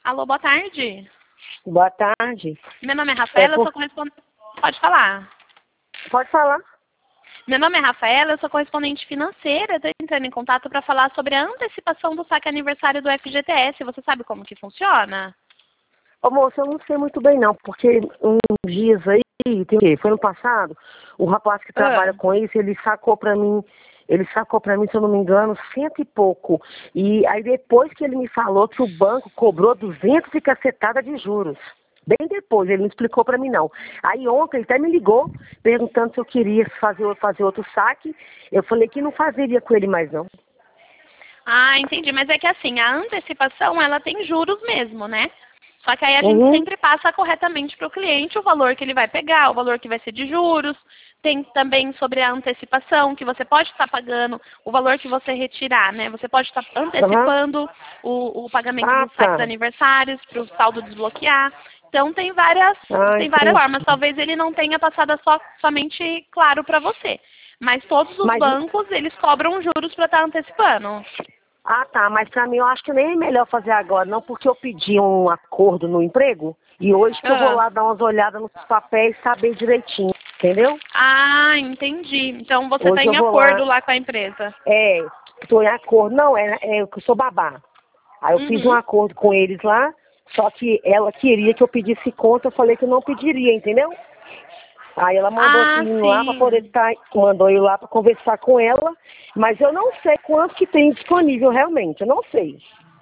Alô, boa tarde. Boa tarde. Meu nome é Rafaela, eu sou correspondente... Pode falar. Pode falar. Meu nome é Rafaela, eu sou correspondente financeira. Estou entrando em contato para falar sobre a antecipação do saque aniversário do FGTS. Você sabe como que funciona? Ô, moça, eu não sei muito bem não, porque uns dias aí, tem o quê? Foi no passado, o rapaz que trabalha com isso, ele sacou pra mim, se eu não me engano, 100 e pouco. E aí depois que ele me falou que o banco cobrou 200 e cacetada de juros. Bem depois, ele não explicou pra mim não. Aí ontem ele até me ligou, perguntando se eu queria fazer outro saque. Eu falei que não fazeria com ele mais não. Ah, entendi. Mas é que assim, a antecipação, ela tem juros mesmo, né? Só que aí a gente sempre passa corretamente para o cliente o valor que ele vai pegar, o valor que vai ser de juros. Tem também sobre a antecipação, que você pode estar pagando o valor que você retirar, né? Você pode estar antecipando o pagamento dos saques aniversários para o saldo desbloquear. Então tem várias formas. Talvez ele não tenha passado somente claro para você. Mas todos os bancos, eles cobram juros para estar antecipando. Ah, tá, mas pra mim eu acho que nem é melhor fazer agora, não, porque eu pedi um acordo no emprego e hoje que eu vou lá dar umas olhadas nos papéis e saber direitinho, entendeu? Ah, entendi. Então você está em acordo lá com a empresa. É, estou em acordo. Não, eu sou babá. Aí eu fiz um acordo com eles lá, só que ela queria que eu pedisse conta, eu falei que eu não pediria, entendeu? Aí ela mandou lá para poder mandou eu lá para conversar com ela, mas eu não sei quanto que tem disponível realmente, eu não sei.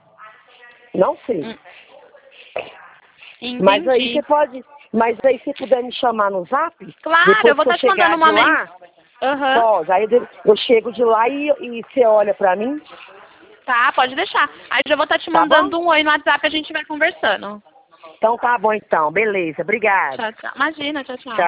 Não sei. Entendi. Mas aí você puder me chamar no Zap? Claro, eu vou estar te mandando uma mensagem. Pode, aí eu chego de lá e você olha para mim. Tá, pode deixar. Aí eu vou estar te mandando um oi no WhatsApp e a gente vai conversando. Então tá bom então, beleza, obrigada. Tchau, tchau. Imagina, tchau, tchau.